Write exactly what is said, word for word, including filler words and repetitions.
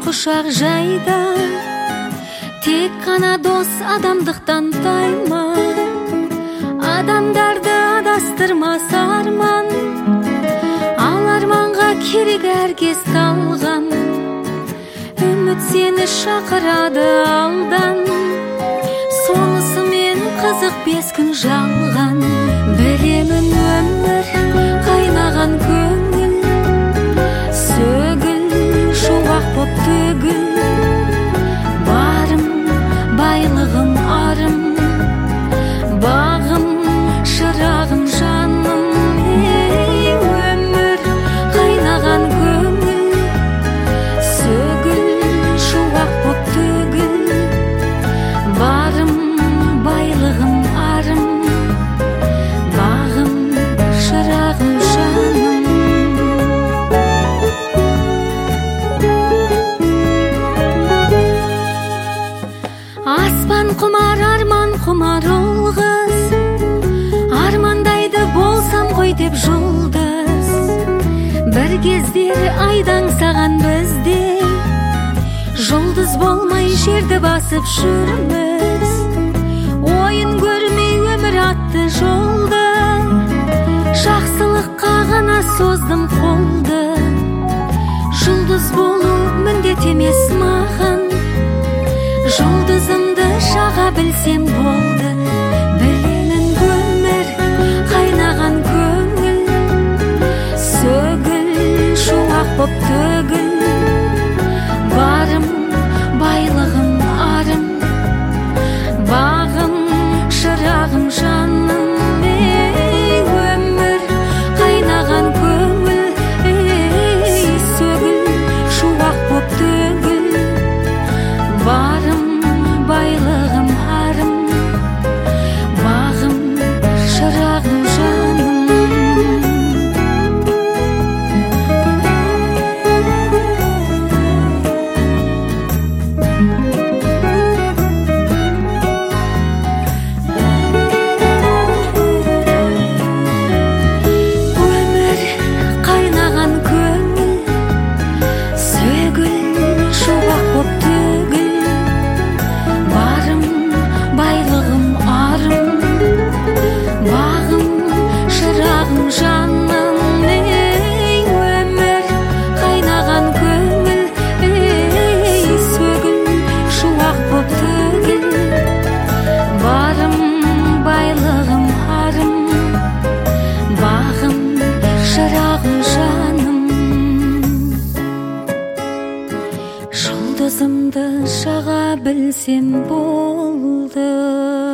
кушак жайда, тек гана дос адамдыктан тайма. Адамдарды адастырмас арман, ал арманга керек эркес калган. Үмүт сени шакырады алдан, сонусу мен кызык бес күн жалган. Билемин өмүр кайнаган көңүл, сөгүл шуак боп төгүл. Барым байлыгым арым, багым шырагым жаным. Эй, өмүр кайнаган көңүл, сөгүл шуак боп төгүл. Барым байлыгым арым, багым шырагым жаным. Аспан кумар, арман кумар ол кыз, армандайды болсам кой деп жолдос. Бир кездер айдаң саган бизде, жолдуз болмай жерди басып жүрмүз. Ойын көрмөй өмүр атты жолда, жаксылыкка гана создум колду. Жолдуз болуу міндет эмес маган, жолдузумду шага билсем болду. Билемин өмүр кайнаган көңүл, сөгүл шуак боп төгүл. Барым байлыгым арым, багым шырагым жаным. Эй, өмүр кайнаган көңүл, эй, сөгүл шуак боп төгүл. Барым байлыгым арым, багым шырагым жаным. Өмүр кайнаган көңүл, сөгүл шуак боп төгүл. Барым байлыгым арым, багым шырагым жаным. Эй, өмүр кайнаган көңүл, эй, сөгүл шуак боп төгүл. Барым байлыгым арым, багым шырагым жаным. Жолдузумду шага билсем болду.